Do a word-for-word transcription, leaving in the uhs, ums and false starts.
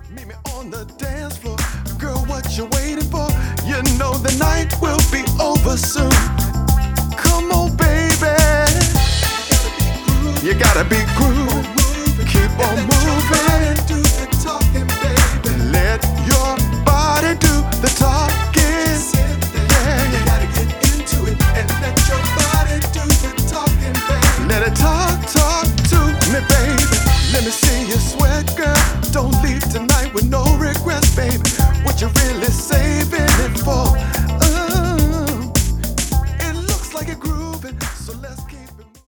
Meet me on the dance floor. Girl, what you waiting for? You know the night will be over soon. Come on, baby. You gotta be groovy.